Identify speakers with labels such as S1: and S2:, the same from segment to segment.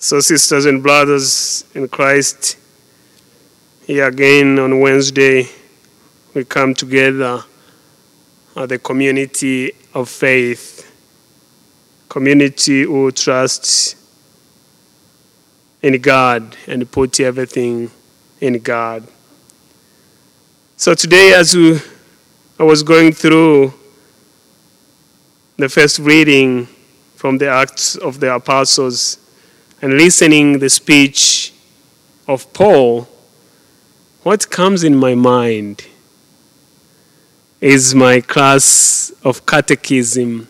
S1: So, sisters and brothers in Christ, here again on Wednesday, we come together as the community of faith, community who trusts in God and put everything in God. So today, as I was going through the first reading from the Acts of the Apostles and listening the speech of Paul, what comes in my mind is my class of Catechism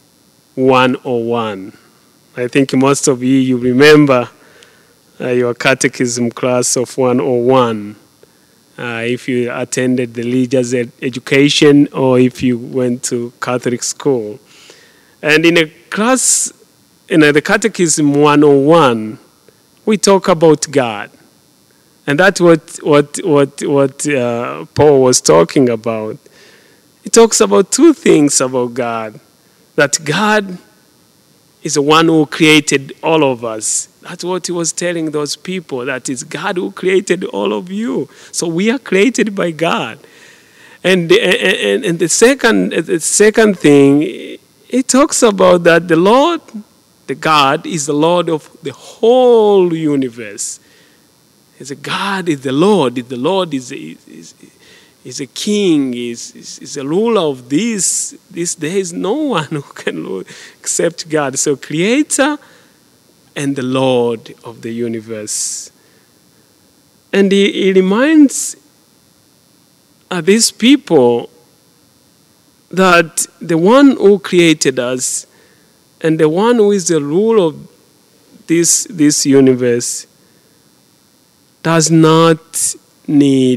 S1: 101. I think most of you remember your catechism class of 101. If you attended the religious education or if you went to Catholic school. And in a class, in the Catechism 101, we talk about God. And that's what Paul was talking about. He talks about two things about God. That God is the one who created all of us. That's what he was telling those people. That is God who created all of you. So we are created by God. And the second thing, it talks about that the Lord, the God, is the Lord of the whole universe. He's a God, is the Lord. The Lord is a king, is a ruler of this. There is no one who can rule except God. So Creator and the Lord of the universe. And he reminds these people that the one who created us and the one who is the ruler of this universe does not need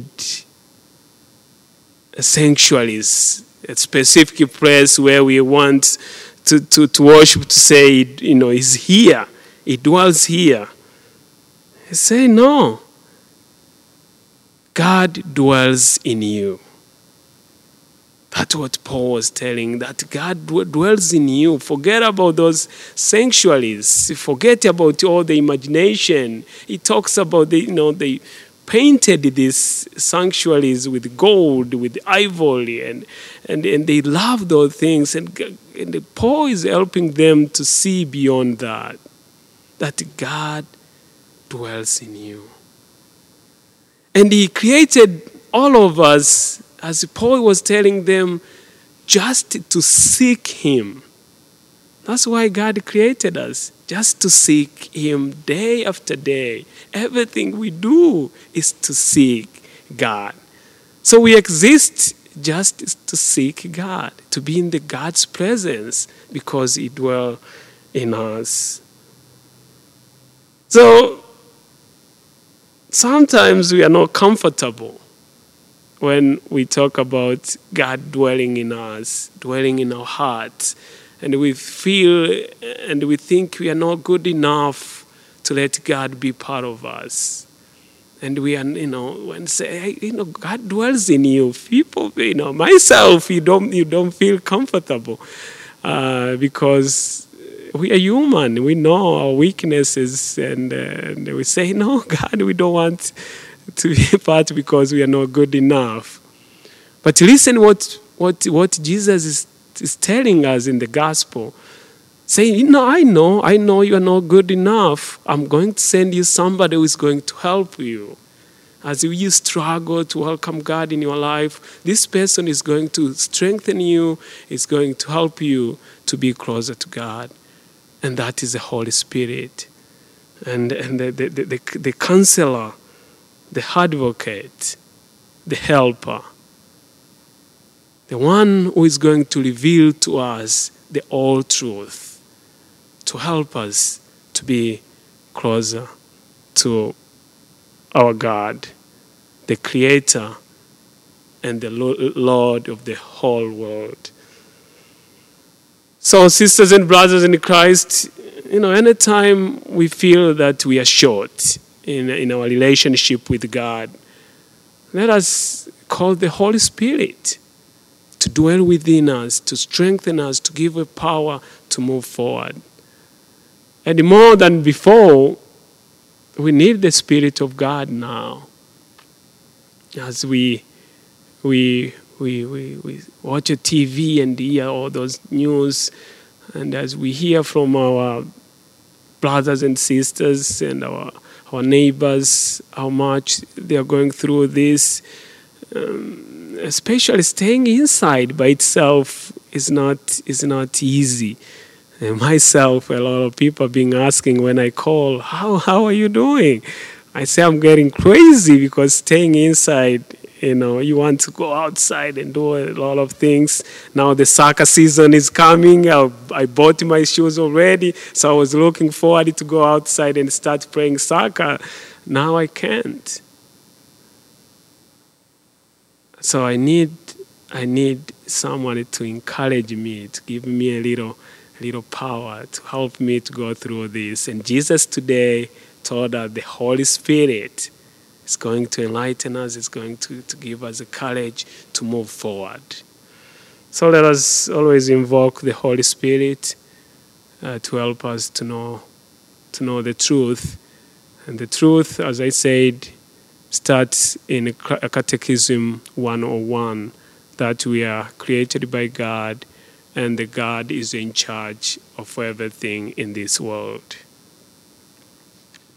S1: sanctuaries, a specific place where we want to worship, to say, he's here, he dwells here. He say, no, God dwells in you. That's what Paul was telling, that God dwells in you. Forget about those sanctuaries. Forget about all the imagination. He talks about they painted these sanctuaries with gold, with ivory, and they love those things. And Paul is helping them to see beyond that God dwells in you. And he created all of us, as Paul was telling them, just to seek him. That's why God created us, just to seek him day after day. Everything we do is to seek God. So we exist just to seek God, to be in God's presence, because he dwells in us. So sometimes we are not comfortable when we talk about God dwelling in us, dwelling in our hearts, and we feel and we think we are not good enough to let God be part of us. And we are, when say, God dwells in you. People, myself, you don't feel comfortable because we are human. We know our weaknesses, and we say, no, God, we don't want to be part because we are not good enough. But listen what Jesus is telling us in the gospel. Saying, I know you are not good enough. I'm going to send you somebody who is going to help you. As you struggle to welcome God in your life, this person is going to strengthen you, is going to help you to be closer to God. And that is the Holy Spirit. And the counselor, the advocate, the helper, the one who is going to reveal to us the all truth, to help us to be closer to our God, the Creator and the Lord of the whole world. So, sisters and brothers in Christ, anytime we feel that we are short in our relationship with God, let us call the Holy Spirit to dwell within us, to strengthen us, to give us power to move forward. And more than before, we need the Spirit of God now. As we watch a TV and hear all those news, and as we hear from our brothers and sisters and our neighbors how much they are going through this, especially staying inside by itself is not easy. And myself, a lot of people have been asking when I call, how are you doing? I say I'm getting crazy because staying inside, you want to go outside and do a lot of things. Now the soccer season is coming. I bought my shoes already, so I was looking forward to go outside and start playing soccer. Now I can't. So I need someone to encourage me, to give me a little power, to help me to go through this. And Jesus today told us the Holy Spirit is going to enlighten us, is going to give us the courage to move forward. So let us always invoke the Holy Spirit to help us to know the truth. And the truth, as I said, starts in Catechism 101, that we are created by God and that God is in charge of everything in this world.